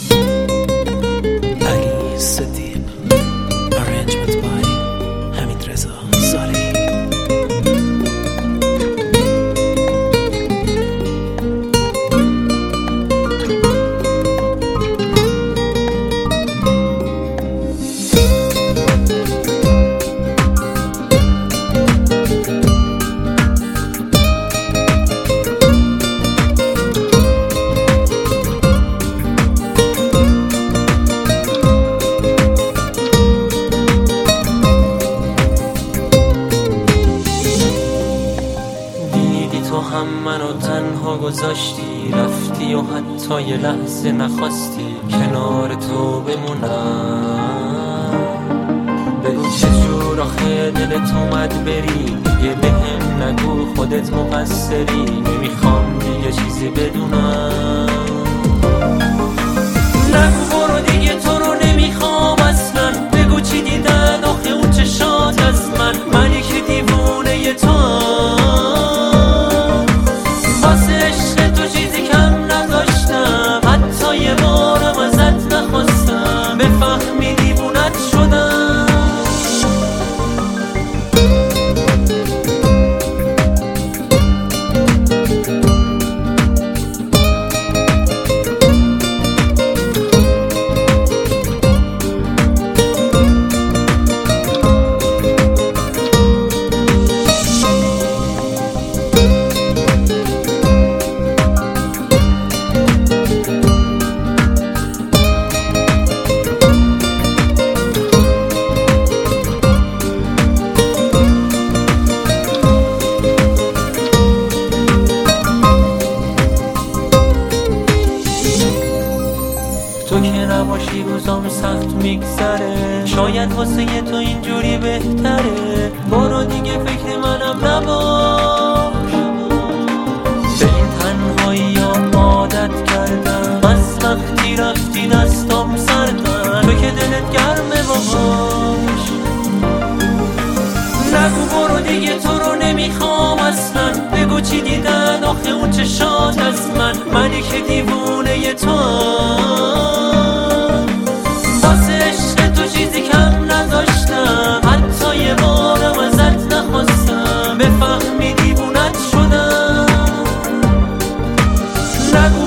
علی صدیق. Arrangement by حمید رضا صالحی. تو هم منو تنها گذاشتی، رفتی و حتی یه لحظه نخواستی کنار تو بمونم. بگو چجور آخه دلت اومد بری، دیگه بهم نگو خودت مقصری، نمیخوام دیگه چیزی بدونم. نگو برو دیگه تو رو نمیخوام اصلا، بگو چی دیدن آخه اون چشات از منی که دیوونه تو واسه عشق تو چیزی کم نداشتم، حتی یه بارم ازت نخواستم بفهمی دیوونت شدم. تو که نباشی روزام سخت میگذره، شاید واسه تو اینجوری بهتره. برو دیگه فکر منم نباش، به این تنهایی ها عادت کردم، از وقتی رفتی دستام سردن، تو که دلت گرمه باش. نگو برو دیگه تو رو نمیخوام اصلا، بگو چی دیدن آخه اون چشات از منی که دیوونه تو واسه عشق تو چیزی کم نداشتم، حتی یه بارم ازت نخواستم بفهمی دیوونت شدم. نگو